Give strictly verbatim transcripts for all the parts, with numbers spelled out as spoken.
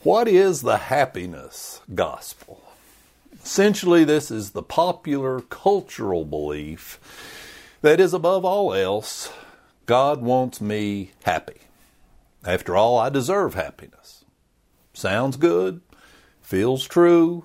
What is the happiness gospel? Essentially, this is the popular cultural belief that is above all else, God wants me happy. After all, I deserve happiness. Sounds good, feels true,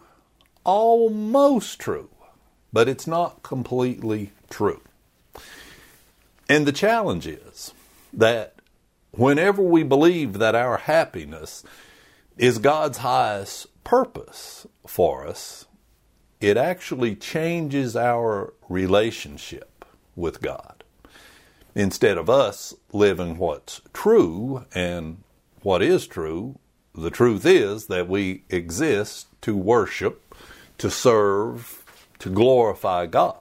almost true, but it's not completely true. And the challenge is that whenever we believe that our happiness is God's highest purpose for us, it actually changes our relationship with God. Instead of us living what's true and what is true, the truth is that we exist to worship, to serve, to glorify God.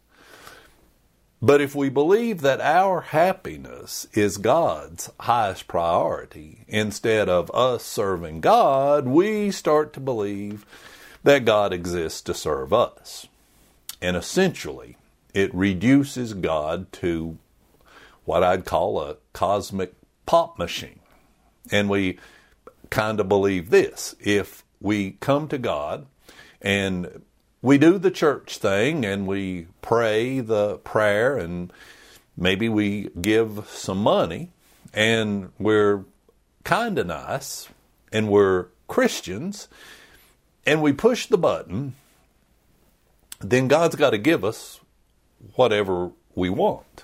But if we believe that our happiness is God's highest priority, instead of us serving God, we start to believe that God exists to serve us. And essentially, it reduces God to what I'd call a cosmic pop machine. And we kind of believe this: if we come to God and we do the church thing and we pray the prayer and maybe we give some money and we're kind of nice and we're Christians and we push the button, then God's got to give us whatever we want.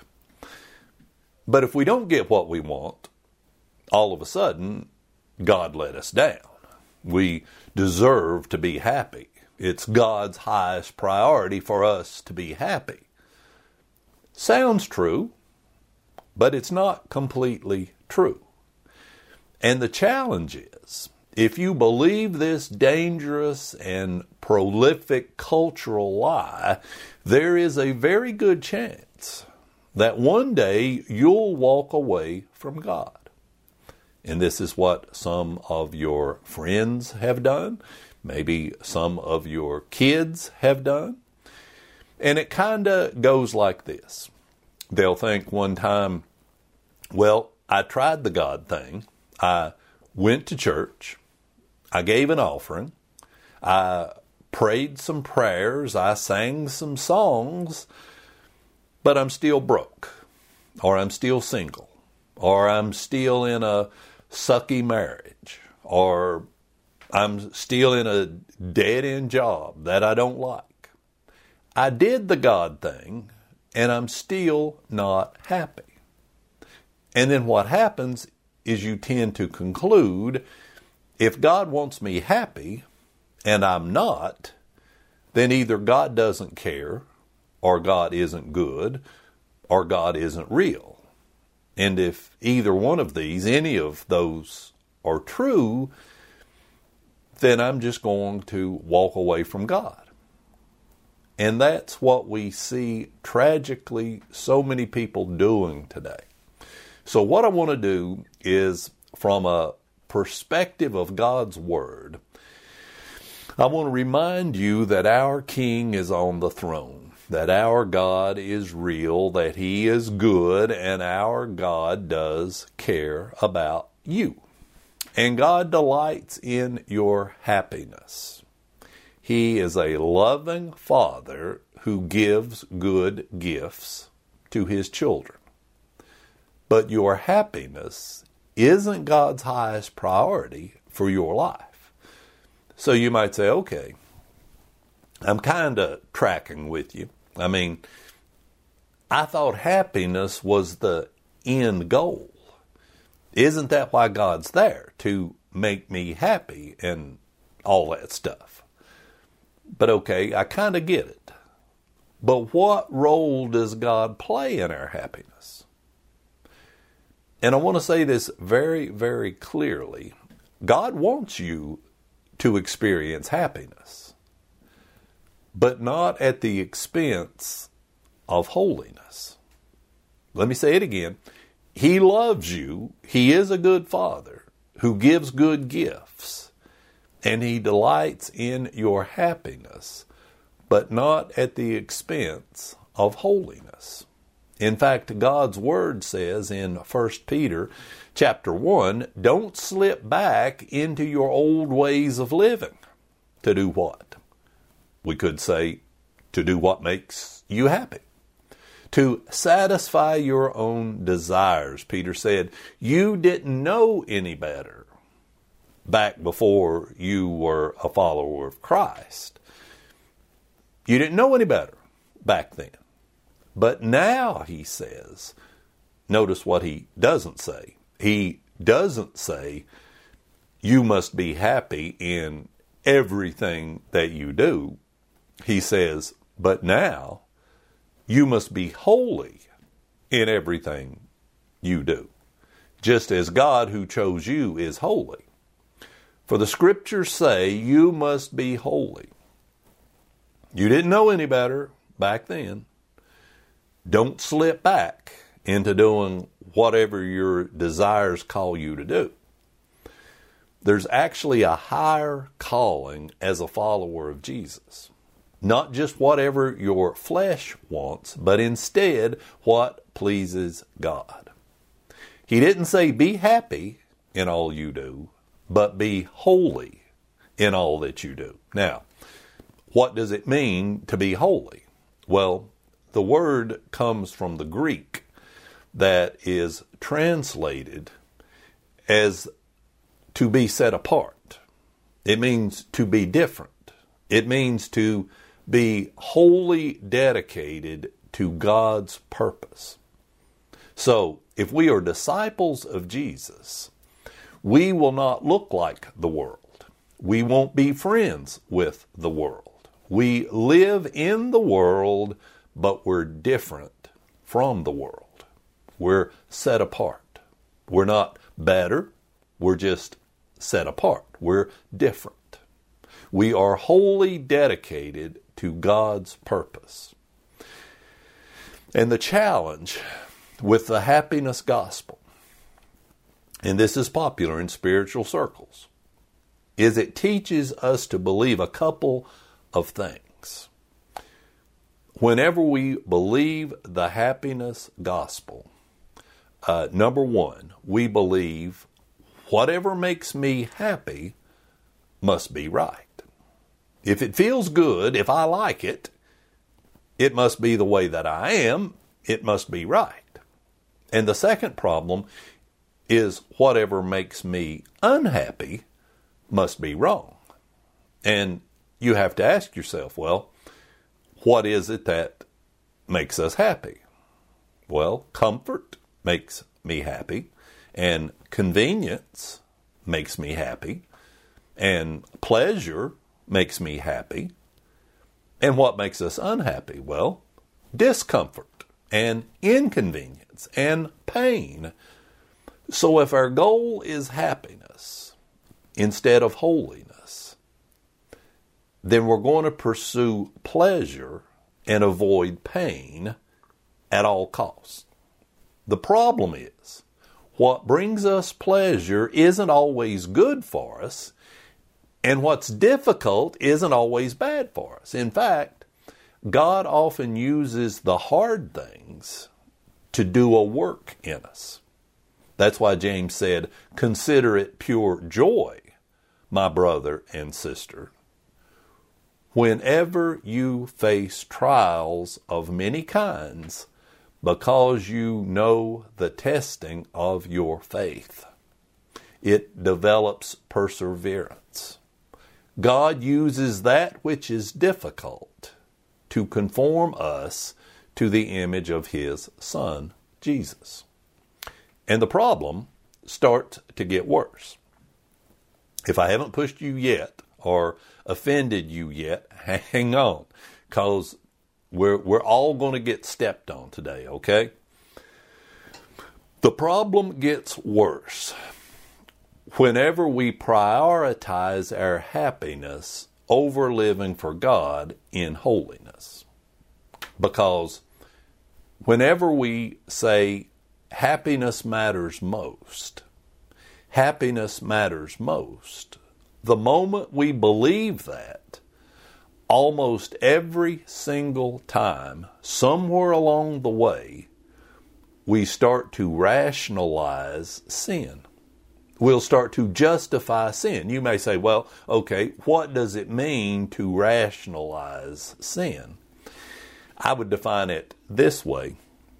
But if we don't get what we want, all of a sudden, God let us down. We deserve to be happy. It's God's highest priority for us to be happy. Sounds true, but it's not completely true. And the challenge is, if you believe this dangerous and prolific cultural lie, there is a very good chance that one day you'll walk away from God. And this is what some of your friends have done. Maybe some of your kids have done. And it kind of goes like this. They'll think one time, well, I tried the God thing. I went to church. I gave an offering. I prayed some prayers. I sang some songs. But I'm still broke. Or I'm still single. Or I'm still in a sucky marriage. Or I'm still in a dead-end job that I don't like. I did the God thing, and I'm still not happy. And then what happens is you tend to conclude, if God wants me happy, and I'm not, then either God doesn't care, or God isn't good, or God isn't real. And if either one of these, any of those are true, then I'm just going to walk away from God. And that's what we see tragically so many people doing today. So what I want to do is, from a perspective of God's Word, I want to remind you that our King is on the throne, that our God is real, that He is good, and our God does care about you. And God delights in your happiness. He is a loving Father who gives good gifts to His children. But your happiness isn't God's highest priority for your life. So you might say, okay, I'm kind of tracking with you. I mean, I thought happiness was the end goal. Isn't that why God's there? To make me happy and all that stuff. But okay, I kind of get it. But what role does God play in our happiness? And I want to say this very, very clearly. God wants you to experience happiness, but not at the expense of holiness. Let me say it again. He loves you. He is a good Father who gives good gifts, and He delights in your happiness, but not at the expense of holiness. In fact, God's Word says in First Peter chapter one, don't slip back into your old ways of living. To do what? We could say, to do what makes you happy. To satisfy your own desires. Peter said, you didn't know any better back before you were a follower of Christ. You didn't know any better back then. But now, he says, notice what he doesn't say. He doesn't say, you must be happy in everything that you do. He says, but now, you must be holy in everything you do, just as God who chose you is holy. For the Scriptures say you must be holy. You didn't know any better back then. Don't slip back into doing whatever your desires call you to do. There's actually a higher calling as a follower of Jesus. Not just whatever your flesh wants, but instead what pleases God. He didn't say be happy in all you do, but be holy in all that you do. Now, what does it mean to be holy? Well, the word comes from the Greek that is translated as to be set apart. It means to be different. It means to be wholly dedicated to God's purpose. So, if we are disciples of Jesus, we will not look like the world. We won't be friends with the world. We live in the world, but we're different from the world. We're set apart. We're not better. We're just set apart. We're different. We are wholly dedicated to God's purpose. And the challenge with the happiness gospel, and this is popular in spiritual circles, is it teaches us to believe a couple of things. Whenever we believe the happiness gospel, uh, number one, we believe whatever makes me happy must be right. If it feels good, if I like it, it must be the way that I am. It must be right. And the second problem is whatever makes me unhappy must be wrong. And you have to ask yourself, well, what is it that makes us happy? Well, comfort makes me happy, and convenience makes me happy, and pleasure makes me happy. And what makes us unhappy? Well, discomfort and inconvenience and pain. So if our goal is happiness instead of holiness, then we're going to pursue pleasure and avoid pain at all costs. The problem is, what brings us pleasure isn't always good for us, and what's difficult isn't always bad for us. In fact, God often uses the hard things to do a work in us. That's why James said, consider it pure joy, my brother and sister, whenever you face trials of many kinds, because you know the testing of your faith. It develops perseverance. God uses that which is difficult to conform us to the image of His Son, Jesus. And the problem starts to get worse. If I haven't pushed you yet or offended you yet, hang on, because we're, we're all going to get stepped on today, okay? The problem gets worse whenever we prioritize our happiness over living for God in holiness. Because whenever we say happiness matters most, happiness matters most, the moment we believe that, almost every single time, somewhere along the way, we start to rationalize sin. We'll start to justify sin. You may say, well, okay, what does it mean to rationalize sin? I would define it this way.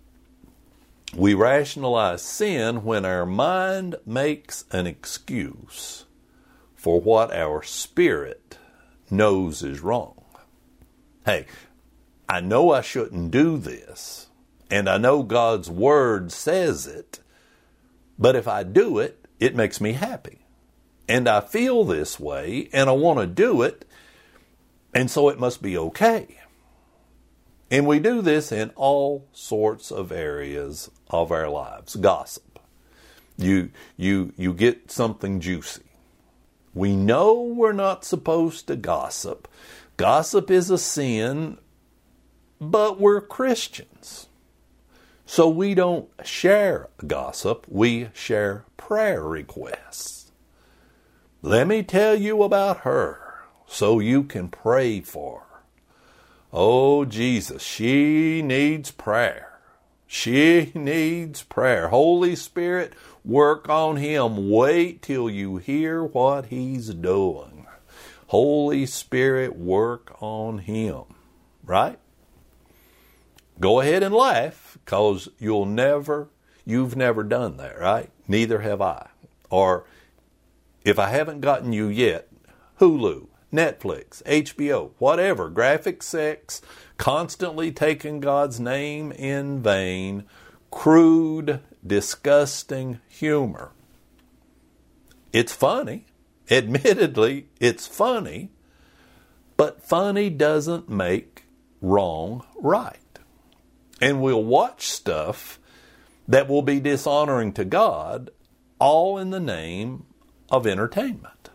We rationalize sin when our mind makes an excuse for what our spirit knows is wrong. Hey, I know I shouldn't do this, and I know God's Word says it, but if I do it, it makes me happy. And I feel this way, and I want to do it, and so it must be okay. And we do this in all sorts of areas of our lives. Gossip. You, you, you get something juicy. We know we're not supposed to gossip. Gossip is a sin, but we're Christians. So we don't share gossip, we share prayer requests. Let me tell you about her so you can pray for her. Oh, Jesus, she needs prayer. She needs prayer. Holy Spirit, work on him. Wait till you hear what he's doing. Holy Spirit, work on him. Right? Go ahead and laugh, because you'll never, you've never done that, right? Neither have I. Or if I haven't gotten you yet, Hulu, Netflix, H B O, whatever, graphic sex, constantly taking God's name in vain, crude, disgusting humor. It's funny. Admittedly, it's funny, but funny doesn't make wrong right. And we'll watch stuff that will be dishonoring to God, all in the name of entertainment.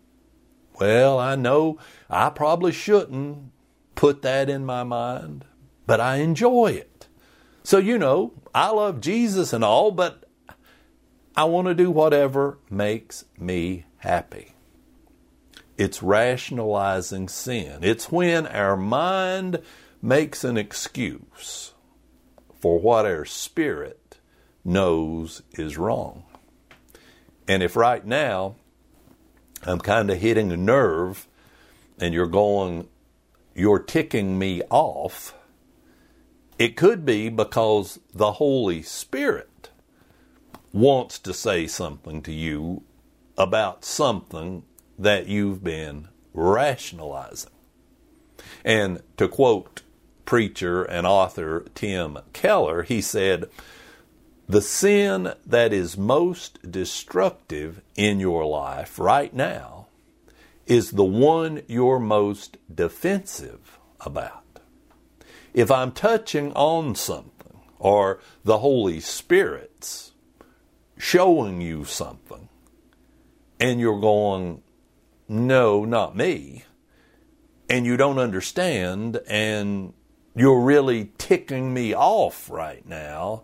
Well, I know I probably shouldn't put that in my mind, but I enjoy it. So, you know, I love Jesus and all, but I want to do whatever makes me happy. It's rationalizing sin. It's when our mind makes an excuse for what our spirit knows is wrong. And if right now I'm kind of hitting a nerve and you're going, you're ticking me off, it could be because the Holy Spirit wants to say something to you about something that you've been rationalizing. And to quote preacher and author Tim Keller, he said, the sin that is most destructive in your life right now is the one you're most defensive about. If I'm touching on something, or the Holy Spirit's showing you something, and you're going, no, not me, and you don't understand, and you're really ticking me off right now,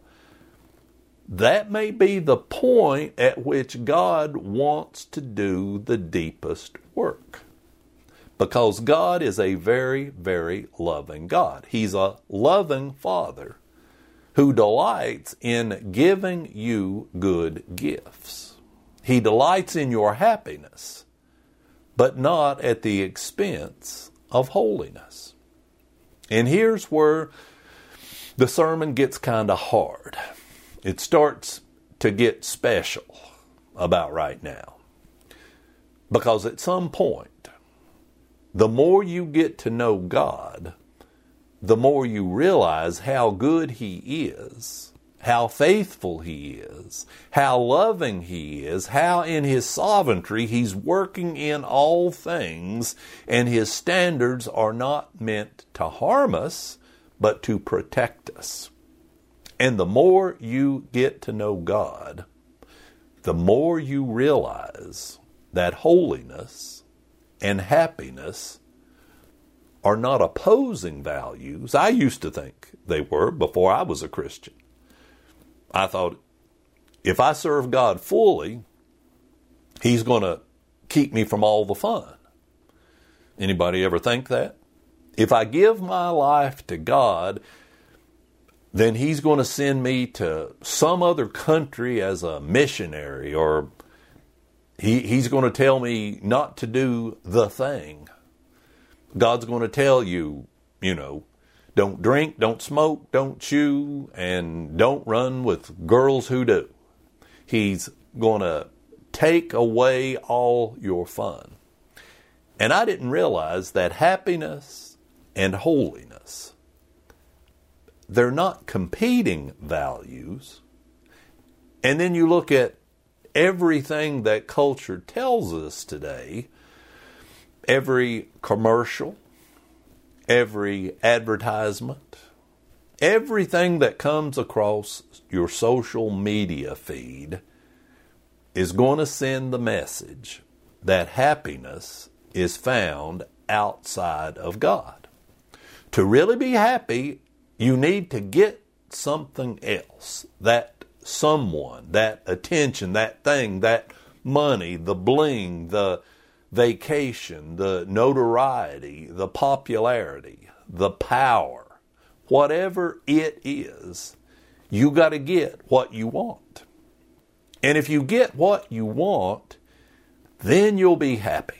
that may be the point at which God wants to do the deepest work. Because God is a very, very loving God. He's a loving Father who delights in giving you good gifts. He delights in your happiness, but not at the expense of holiness. And here's where the sermon gets kind of hard. It starts to get special about right now. Because at some point, the more you get to know God, the more you realize how good He is, how faithful He is, how loving He is, how in His sovereignty He's working in all things, and His standards are not meant to harm us, but to protect us. And the more you get to know God, the more you realize that holiness and happiness are not opposing values. I used to think they were before I was a Christian. I thought, if I serve God fully, He's going to keep me from all the fun. Anybody ever think that? If I give my life to God, then he's going to send me to some other country as a missionary, or he, he's going to tell me not to do the thing. God's going to tell you, you know, don't drink, don't smoke, don't chew, and don't run with girls who do. He's going to take away all your fun. And I didn't realize that happiness and holiness, they're not competing values. And then you look at everything that culture tells us today, every commercial, every advertisement, everything that comes across your social media feed is going to send the message that happiness is found outside of God. To really be happy, you need to get something else, that someone, that attention, that thing, that money, the bling, the vacation, the notoriety, the popularity, the power, whatever it is, you got to get what you want. And if you get what you want, then you'll be happy.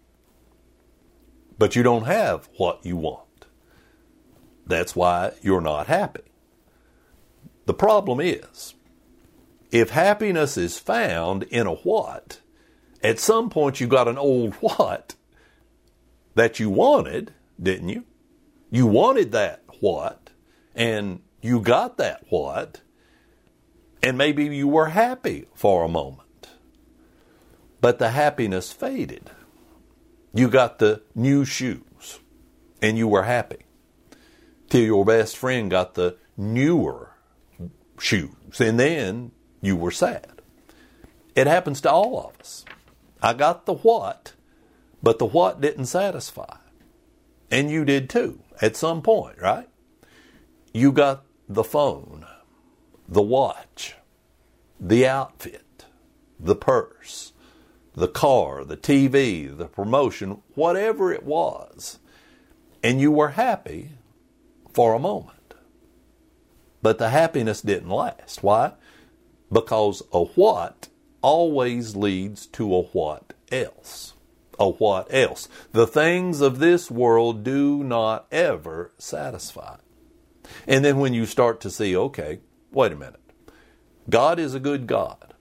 But you don't have what you want. That's why you're not happy. The problem is, if happiness is found in a what, at some point you got an old what that you wanted, didn't you? You wanted that what, and you got that what, and maybe you were happy for a moment. But the happiness faded. You got the new shoes, and you were happy. Till your best friend got the newer shoes, and then you were sad. It happens to all of us. I got the what, but the what didn't satisfy. And you did too, at some point, right? You got the phone, the watch, the outfit, the purse, the car, the T V, the promotion, whatever it was, and you were happy for a moment. But the happiness didn't last. Why? Because a what always leads to a what else. A what else. The things of this world do not ever satisfy. And then when you start to see, okay, wait a minute. God is a good God.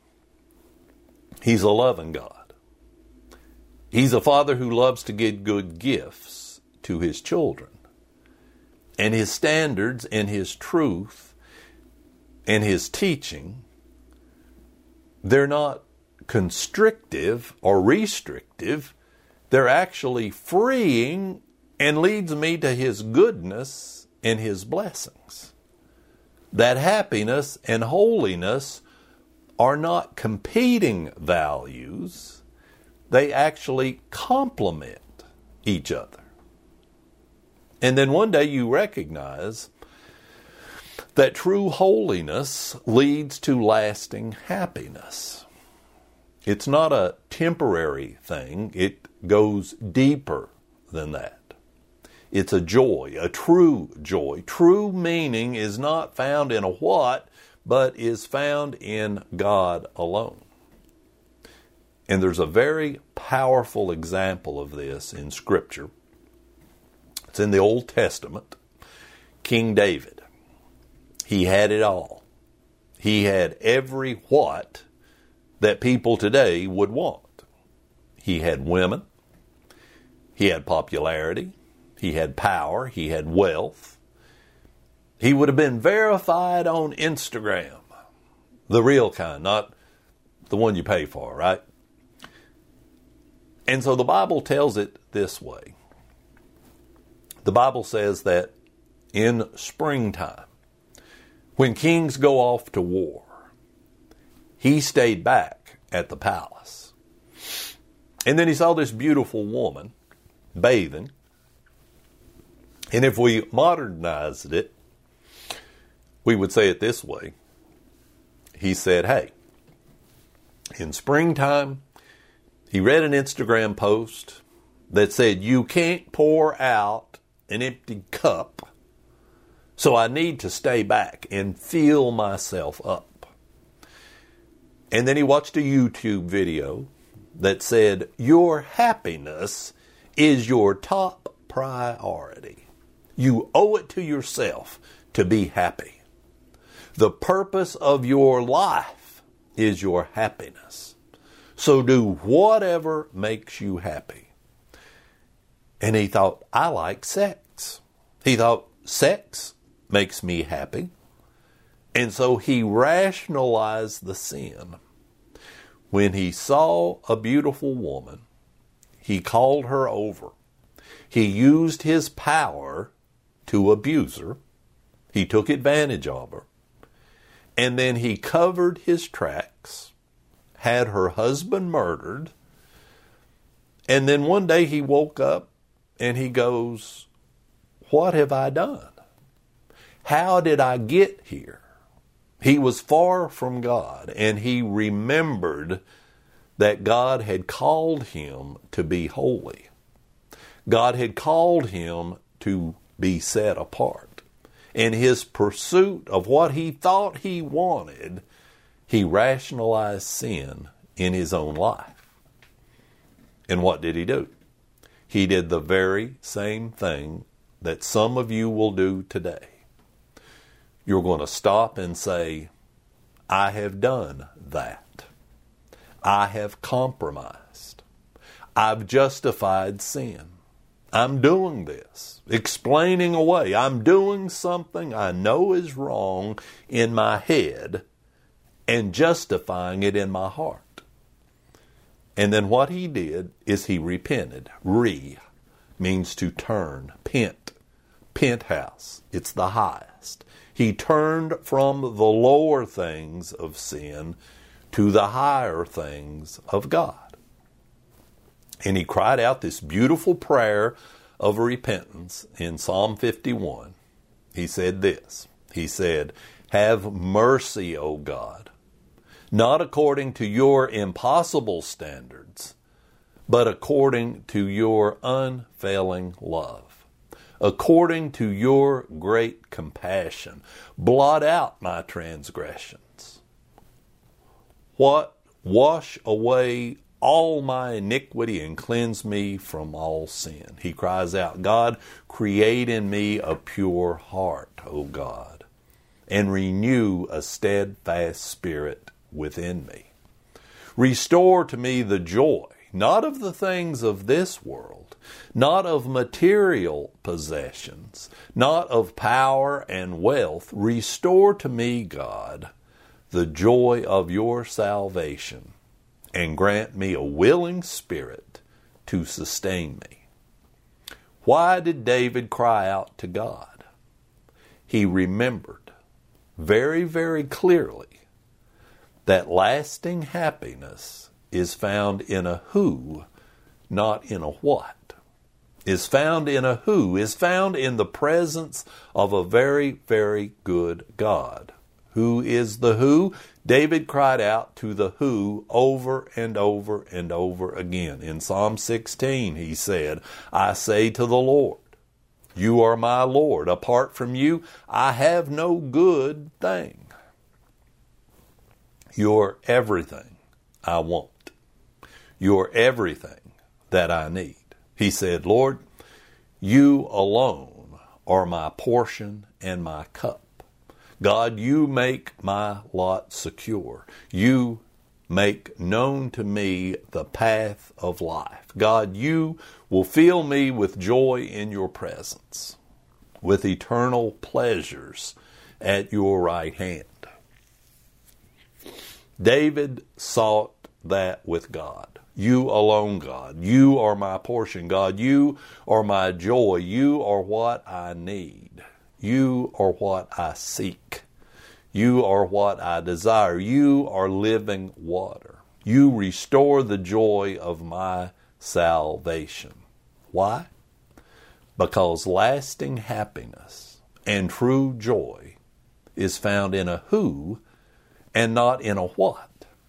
He's a loving God. He's a father who loves to give good gifts to his children. And his standards and his truth and his teaching, they're not constrictive or restrictive. They're actually freeing and leads me to his goodness and his blessings. That happiness and holiness are not competing values. They actually complement each other. And then one day you recognize that true holiness leads to lasting happiness. It's not a temporary thing. It goes deeper than that. It's a joy, a true joy. True meaning is not found in a what, but is found in God alone. And there's a very powerful example of this in Scripture. It's in the Old Testament. King David. He had it all. He had every what that people today would want. He had women. He had popularity. He had power. He had wealth. He would have been verified on Instagram. The real kind, not the one you pay for, right? And so the Bible tells it this way. The Bible says that in springtime, when kings go off to war, he stayed back at the palace. And then he saw this beautiful woman bathing. And if we modernized it, we would say it this way. He said, hey, in springtime, he read an Instagram post that said, you can't pour out an empty cup. So I need to stay back and fill myself up. And then he watched a YouTube video that said, your happiness is your top priority. You owe it to yourself to be happy. The purpose of your life is your happiness. So do whatever makes you happy. And he thought, I like sex. He thought, sex makes me happy. And so he rationalized the sin. When he saw a beautiful woman, he called her over. He used his power to abuse her. He took advantage of her. And then he covered his tracks, had her husband murdered. And then one day he woke up and he goes, what have I done? How did I get here? He was far from God, and he remembered that God had called him to be holy. God had called him to be set apart. In his pursuit of what he thought he wanted, he rationalized sin in his own life. And what did he do? He did the very same thing that some of you will do today. You're going to stop and say, I have done that. I have compromised. I've justified sin. I'm doing this, explaining away. I'm doing something I know is wrong in my head and justifying it in my heart. And then what he did is he repented. Re means to turn. Pent. Penthouse. It's the highest. He turned from the lower things of sin to the higher things of God. And he cried out this beautiful prayer of repentance in Psalm fifty-one. He said this. He said, have mercy, O God, not according to your impossible standards, but according to your unfailing love. According to your great compassion, blot out my transgressions. What? Wash away all my iniquity and cleanse me from all sin. He cries out, God, create in me a pure heart, O God, and renew a steadfast spirit within me. Restore to me the joy, not of the things of this world, not of material possessions, not of power and wealth. Restore to me, God, the joy of your salvation, and grant me a willing spirit to sustain me. Why did David cry out to God? He remembered very, very clearly that lasting happiness is found in a who, not in a what. Is found in a who, is found in the presence of a very, very good God. Who is the who? David cried out to the who over and over and over again. In Psalm sixteen, he said, I say to the Lord, you are my Lord. Apart from you, I have no good thing. You're everything I want. You're everything that I need. He said, Lord, you alone are my portion and my cup. God, you make my lot secure. You make known to me the path of life. God, you will fill me with joy in your presence, with eternal pleasures at your right hand. David sought that with God. You alone, God. You are my portion, God. You are my joy. You are what I need. You are what I seek. You are what I desire. You are living water. You restore the joy of my salvation. Why? Because lasting happiness and true joy is found in a who and not in a what.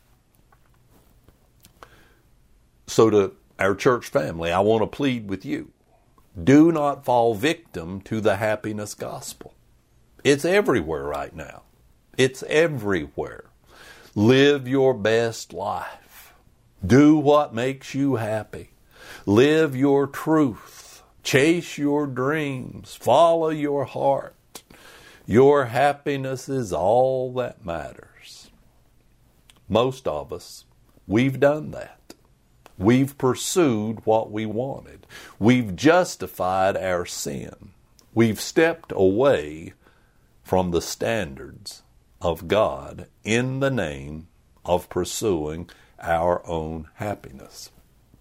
So to our church family, I want to plead with you. Do not fall victim to the happiness gospel. It's everywhere right now. It's everywhere. Live your best life. Do what makes you happy. Live your truth. Chase your dreams. Follow your heart. Your happiness is all that matters. Most of us, we've done that. We've pursued what we wanted. We've justified our sin. We've stepped away from the standards of God in the name of pursuing our own happiness.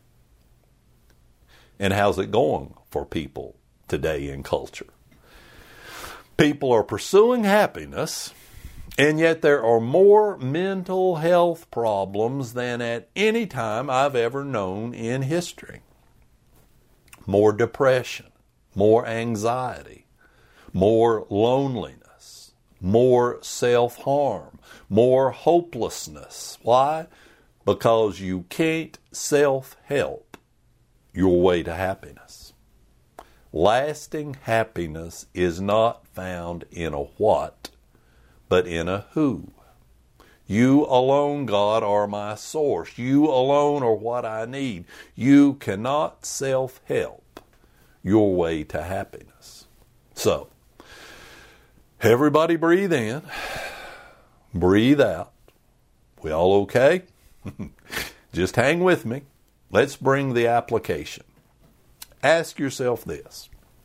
And how's it going for people today in culture? People are pursuing happiness, and yet there are more mental health problems than at any time I've ever known in history. More depression, more anxiety, more loneliness, more self-harm, more hopelessness. Why? Because you can't self-help your way to happiness. Lasting happiness is not found in a what, but in a who. You alone, God, are my source. You alone are what I need. You cannot self-help your way to happiness. So, everybody breathe in, breathe out. We all okay? Just hang with me. Let's bring the application. Ask yourself this.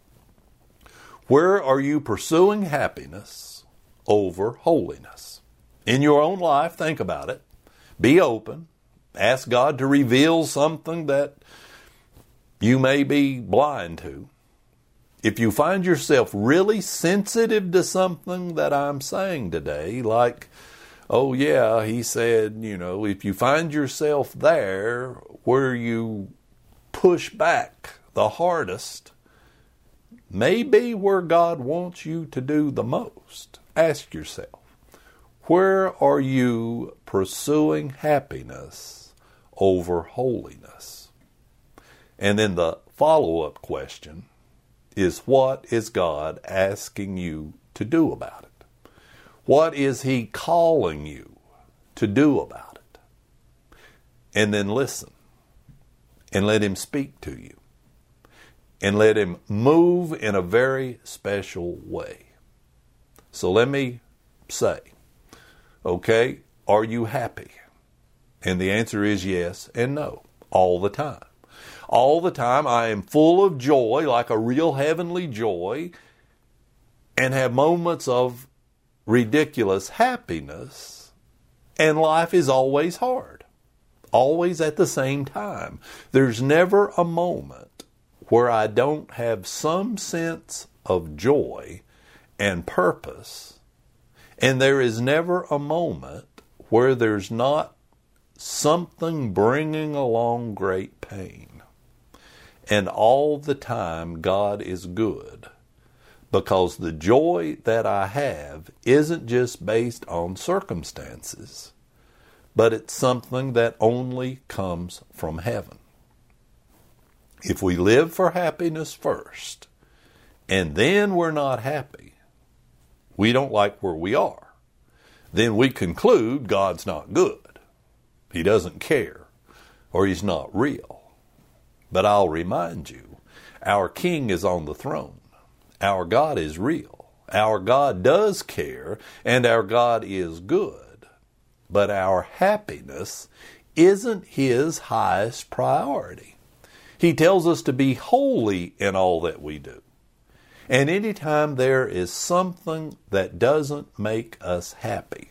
Where are you pursuing happiness over holiness? In your own life, think about it. Be open. Ask God to reveal something that you may be blind to. If you find yourself really sensitive to something that I'm saying today, like, oh yeah, he said, you know, if you find yourself there where you push back the hardest, may be where God wants you to do the most. Ask yourself, where are you pursuing happiness over holiness? And then the follow-up question is, what is God asking you to do about it? What is He calling you to do about it? And then listen and let Him speak to you. And let Him move in a very special way. So let me say, okay, are you happy? And the answer is yes and no, all the time. All the time I am full of joy, like a real heavenly joy, and have moments of ridiculous happiness, and life is always hard. Always at the same time. There's never a moment where I don't have some sense of joy and purpose, and there is never a moment where there's not something bringing along great pain. And all the time God is good, because the joy that I have isn't just based on circumstances, but it's something that only comes from heaven. If we live for happiness first, and then we're not happy, we don't like where we are, then we conclude God's not good. He doesn't care, or He's not real. But I'll remind you, our King is on the throne. Our God is real. Our God does care, and our God is good. But our happiness isn't His highest priority. He tells us to be holy in all that we do. And anytime there is something that doesn't make us happy,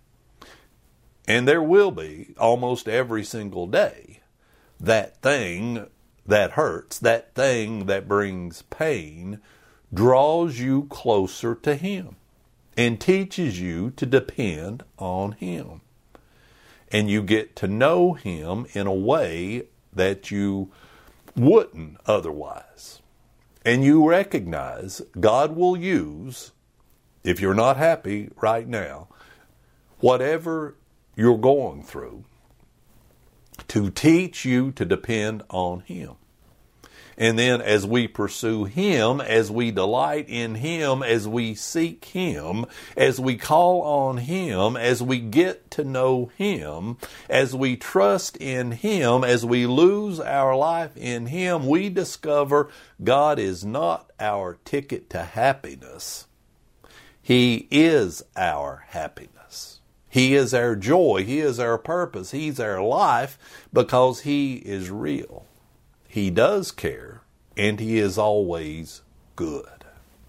and there will be almost every single day, that thing that hurts, that thing that brings pain, draws you closer to Him and teaches you to depend on Him. And you get to know Him in a way that you wouldn't otherwise. And you recognize God will use, if you're not happy right now, whatever you're going through, to teach you to depend on Him. And then as we pursue Him, as we delight in Him, as we seek Him, as we call on Him, as we get to know Him, as we trust in Him, as we lose our life in Him, we discover God is not our ticket to happiness. He is our happiness. He is our joy. He is our purpose. He's our life because He is real. He does care, and He is always good.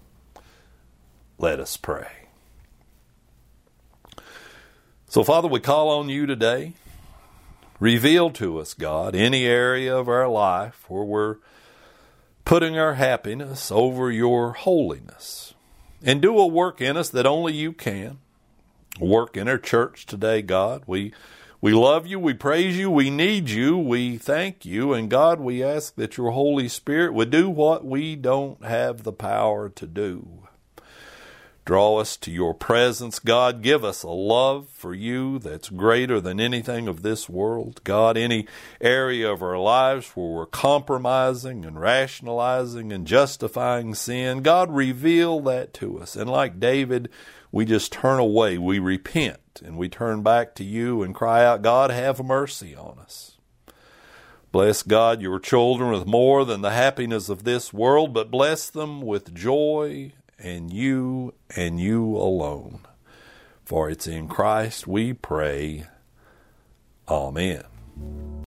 Let us pray. So, Father, we call on You today. Reveal to us, God, any area of our life where we're putting our happiness over Your holiness. And do a work in us that only You can. Work in our church today, God. We We love You, we praise You, we need You, we thank You, and God, we ask that Your Holy Spirit would do what we don't have the power to do. Draw us to Your presence, God. Give us a love for You that's greater than anything of this world. God, any area of our lives where we're compromising and rationalizing and justifying sin, God, reveal that to us. And like David, we just turn away, we repent, and we turn back to You and cry out, God, have mercy on us. Bless, God, Your children with more than the happiness of this world, but bless them with joy and You and You alone. For it's in Christ we pray. Amen.